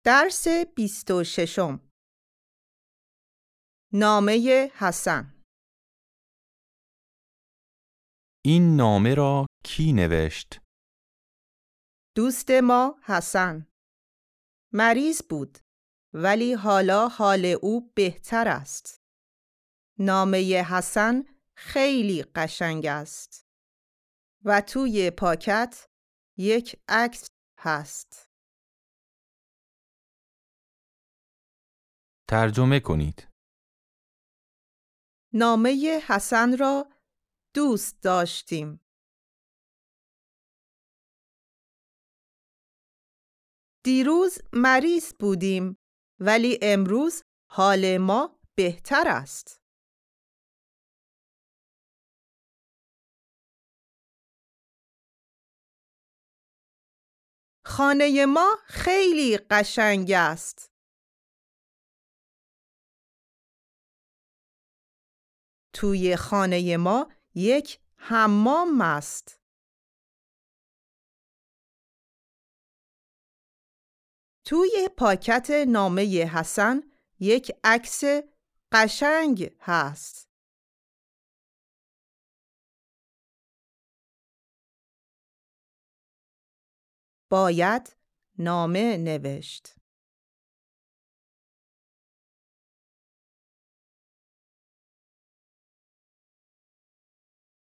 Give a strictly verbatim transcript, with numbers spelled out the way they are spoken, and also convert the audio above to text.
درس بیست و ششم. نامه حسن. این نامه را کی نوشت؟ دوست ما حسن. مریض بود ولی حالا حال او بهتر است. نامه حسن خیلی قشنگ است و توی پاکت یک عکس هست. ترجمه کنید. نامه حسن را دوست داشتیم. دیروز مریض بودیم ولی امروز حال ما بهتر است. خانه ما خیلی قشنگ است. توی خانه ما یک حمام است. توی پاکت نامه حسن یک عکس قشنگ هست. باید نامه نوشت.